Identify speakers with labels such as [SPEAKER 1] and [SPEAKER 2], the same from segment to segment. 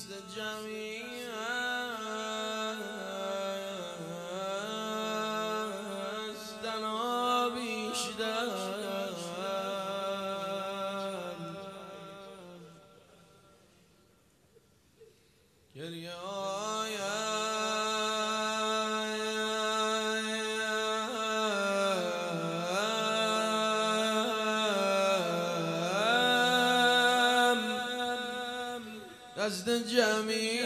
[SPEAKER 1] دست جمعی است دنا بیشتر گریه دست جمعی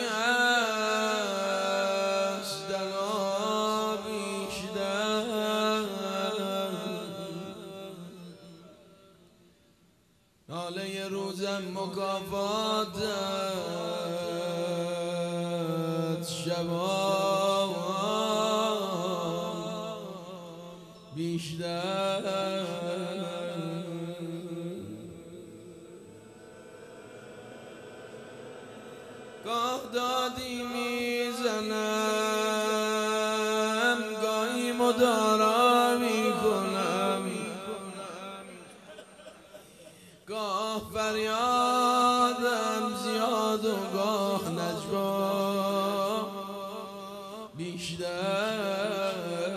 [SPEAKER 1] است دنا بیشتر ناله روزم مکافاتت شبام بیشتر گاه دادی میزنم گاهی مدارا میکنم گاه فریادم زیاد و گاه نجوا بیشتر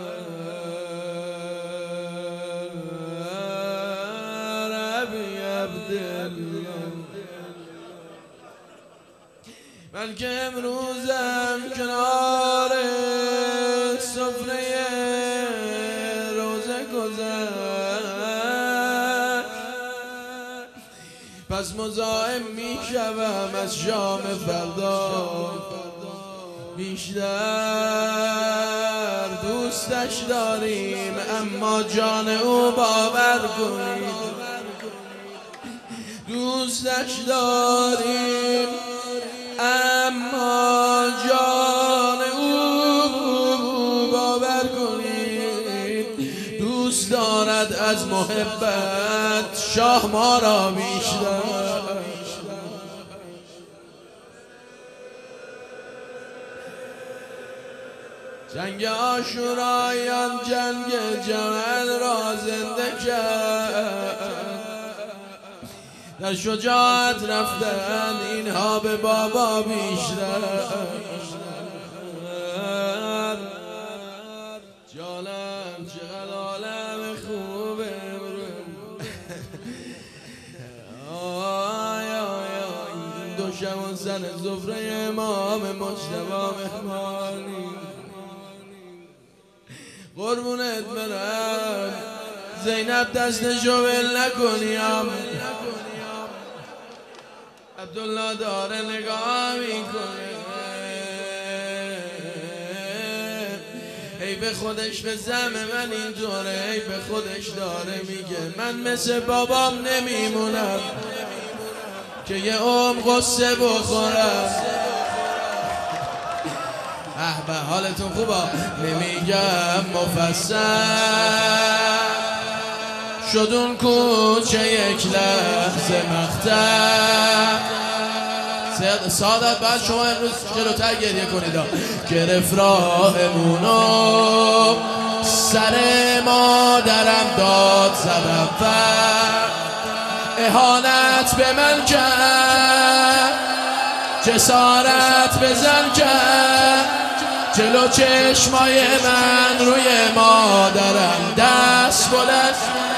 [SPEAKER 1] ابی عبدالله من که امروزم کنار سفره روزه گذشت پس مزاحم می شوم از شام فردا بیشتر دوستش داریم اما جان او باور کنید دوستش داریم اما جان او باور کنید دوست دارد از محبت شاه ما را بیشتر جنگ عاشورایان جنگ جمل را زنده کرد در شجاعت رفتن اینها به بابا بیشتر جانم چقدر عالم خوبه این دو شبان زن زفره امام مجتبی مهمانی قربونت برم زینب دستشو ول نکنیم عبدالله داره نگاه میکنه ای به خودش به زم من اینطوره ای به خودش داره میگه من مثل بابام نمیمونم که یه عمر قصه بخورم به حالتون خوبه نمیگم مفصل شد اون کوچه یک لحظه مختم سعادت بعد شما امروز جلوتر گریه کنید گرفت راهمونو سر مادرم داد زدم اهانت به من کرد جسارت بزن کرد جلو چشمای من روی مادرم دست بلند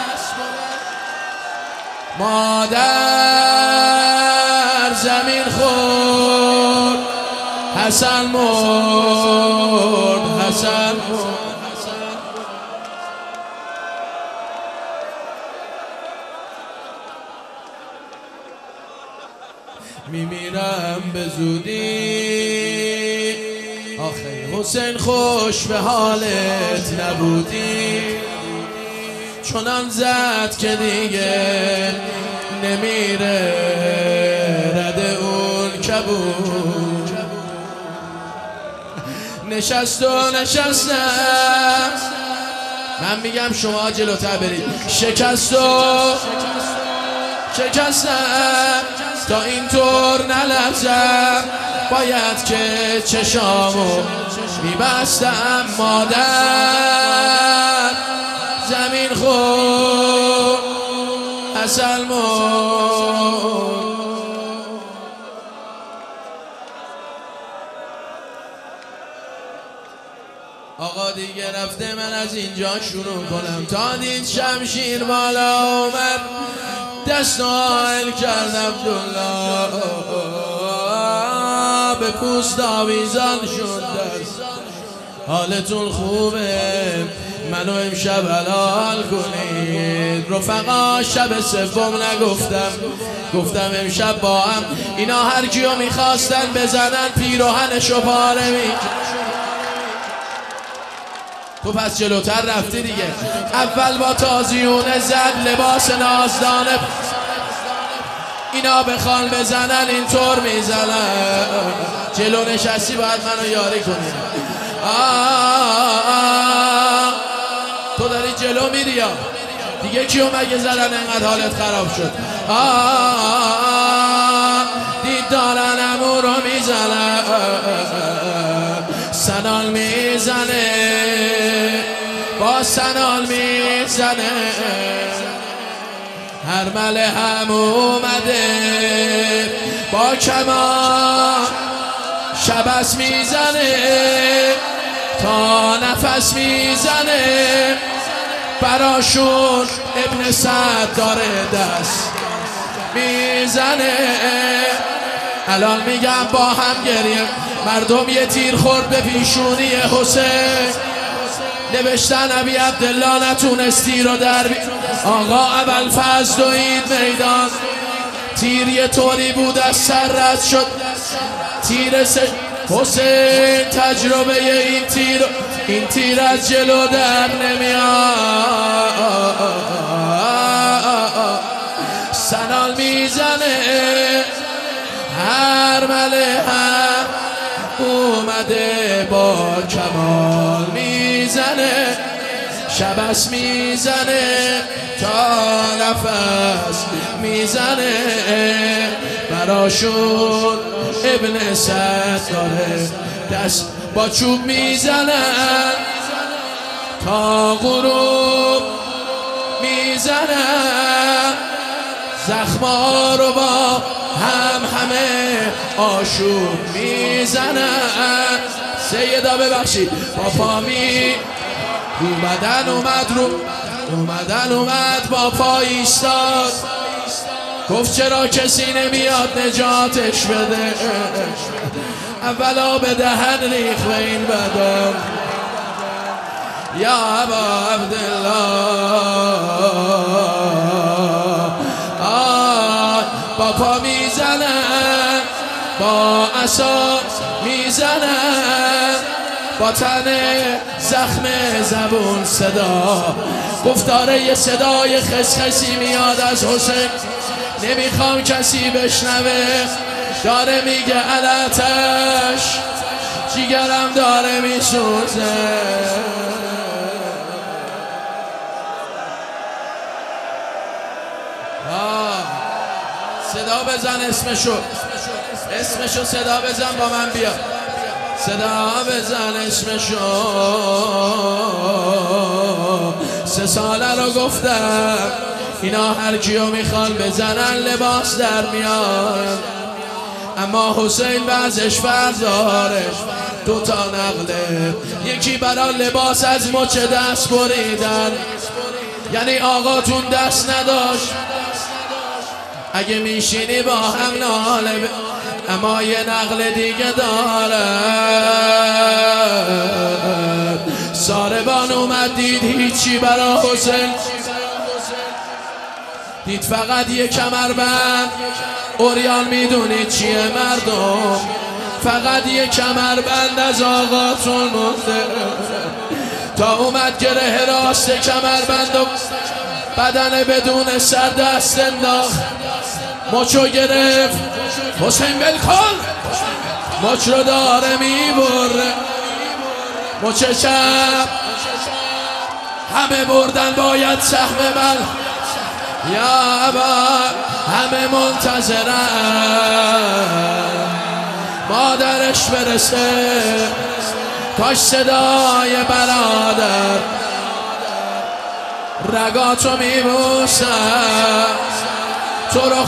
[SPEAKER 1] مادر زمین خورد حسن مرد حسن مرد میمیرم به زودی آخه حسین خوش به حالت نبودی چنان زد که دیگه نمیره رد اون کبود نشست و نشستم من میگم شما جلوتر برید شکست و شکستم تا اینطور نلرزم باید که چشامو میبستم مادر زمین خورد عسل مرد نرفته من از اینجا شروع کنم. تا دید شمشیر بالا آمد دست نایل کرد عبدالله، به پوست آویزان شد دست. حالتون خوبه؟ منو امشب حلال کنید. رفقا شب سوم نگفتم، گفتم امشب با هم. اینا هر کیو میخواستن بزنن پیراهنشو پاره میکرد. تو پس جلوتر رفتی دیگه. اول با تازیون زد لباس نازدانه، اینا بخوان بزنن اینطور میزنن. جلو نشستی باید منو یاری کنی. تو داری جلو میری یا دیگه کیو مگه زدن انقدر حالت خراب شد؟ دید دارن امو رو میزنن، سنال میزنه، با سنال میزنه. هر مله هم اومده با کمان شبس میزنه، تا نفس میزنه. براشون ابن سعد داره دست میزنه. الان میگم با هم گریم. مردم یه تیر خورد به پیشونی حسین، نوشتن ابی عبدالله نتونستی رو در آقا ابوالفضل دوید میدان. تیر یه طوری بود از سر رد شد، تیر حسین تجربه این تیر از جلو در نمیاد. سنال میزنه، هر مله هم اومده با کمال میزنه. شبس میزنه تا نفس میزنه. براشون ابن سعد داره دست با چوب میزنن، تا غروب میزنن. زخما رو با همه آشوب میزنن. سیدا ببخشید با پامی اومد با پا ایستاد. گفت چرا کسی نمیاد نجاتش بده؟ اولا به دهن ریخ و این بدن. یا ابا عبدالله با پا میزنن، با عصا میزنن، با تن زخم زبون صدا. گفتاره یه صدای خسخسی میاد از حسین، نمیخوام کسی بشنوه. داره میگه علتش جیگرم داره میسوزه. صدا بزن اسمشو صدا بزن با من بیا. صدا بزن اسمشو. 3 ساله رو گفتم اینا هر کیو میخوان بزنن لباس در میان. اما حسین بعضش فرق داره، 2 تا نقله. یکی برا لباس از مچ دست بریدن، یعنی آقاتون دست نداشت اگه میشینی با هم ناله. اما یه نقل دیگه داره. ساربان اومد دید هیچی برا حسین، دید فقط یه کمربند. اوریان میدونید چیه مردم؟ فقط یه کمربند از آقاتون مونده. تا اومد گره راست کمربند و بدن بدون سر دست انداخت. مچو گرفت حسین بلکن، مچ رو داره میبره. مچ چپ همه بردن باید سهم من. یا ابا همه منتظرن مادرش برسه. کاش صدای برادر رگاتو میبوسم. تو رو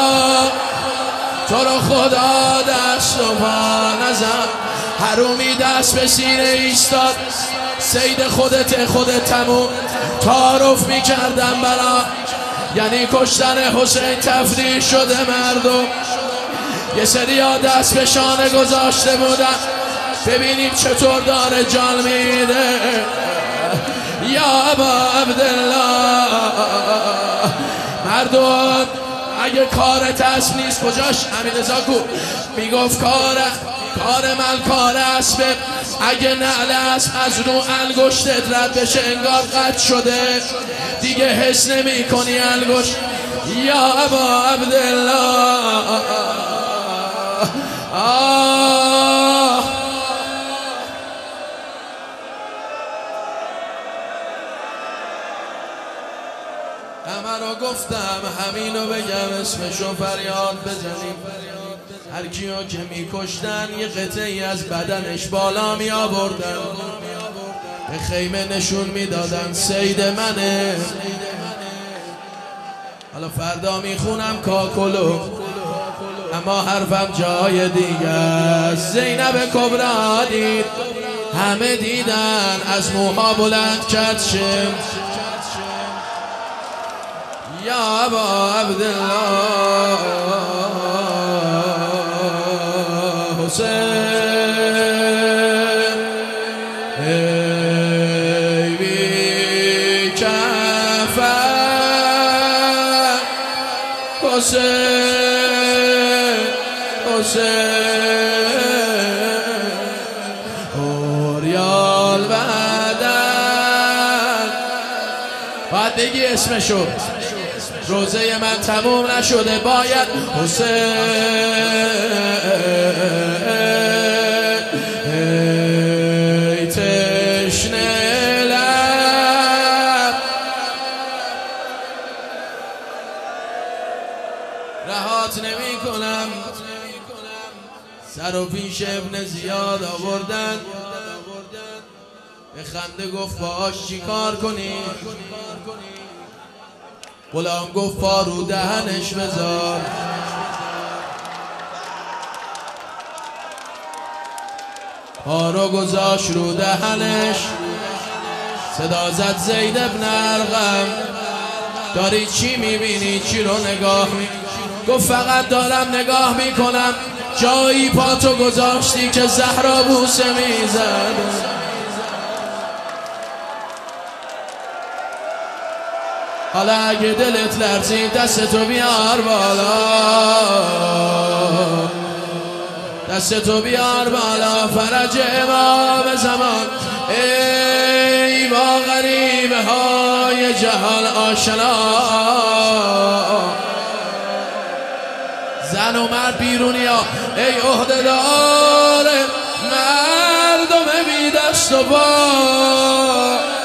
[SPEAKER 1] خدا دست و پا نزن. حرومی دست به سینه ایستاد، سید خودت تموم تعارف میکردم برا، یعنی کشتن حسین تفریح شده مردم. یه سریا دست به شانه گذاشته بودن، ببینیم چطور داره جان میده. یا ابا عبدالله مردم اگه کارت اصل نیست کجاش امین زاکو میگفت کار من کار اسبه، اگه نعل اسب از رو انگشتت رد بشه انگار قطع شده دیگه حس نمی کنی انگشت. یا ابا عبدالله همه رو گفتم همینو بگم اسمشو فریاد بزنیم. هر کیو که میکشتن یه قطعی از بدنش بالا می آوردن، به خیمه نشون میدادن سید منه. حالا فردا میخونم کاکلو، اما حرفم جای دیگه است. زینب کبرا دید، همه دیدن، از موها بلند کرد شم. یا ابا عبدالله حسین ای بی کفن حسین اوریال بدن. باید بگی اسمشو، روزه من تموم نشده باید حسین ای تشنه لب. رهات نمی کنم، سر و پیش ابن زیاد آوردن، به خنده گفت باش چی کار کنی؟ غلام گفت پا رو دهنش بذار. پا رو گذاشت رو دهنش، صدا زد زید ابن ارقم داری چی میبینی؟ چی رو نگاه گفت فقط دارم نگاه میکنم جایی پا تو گذاشتی که زهرا بوسه میزد. حالا اگه دلت لرزید دستتو بیار بالا، دستتو بیار بالا، فرج امام زمان. ای با غریبه های جهان آشنا، زن و مرد بیرونی ها، ای عهده‌دار مردم بی دست و پا.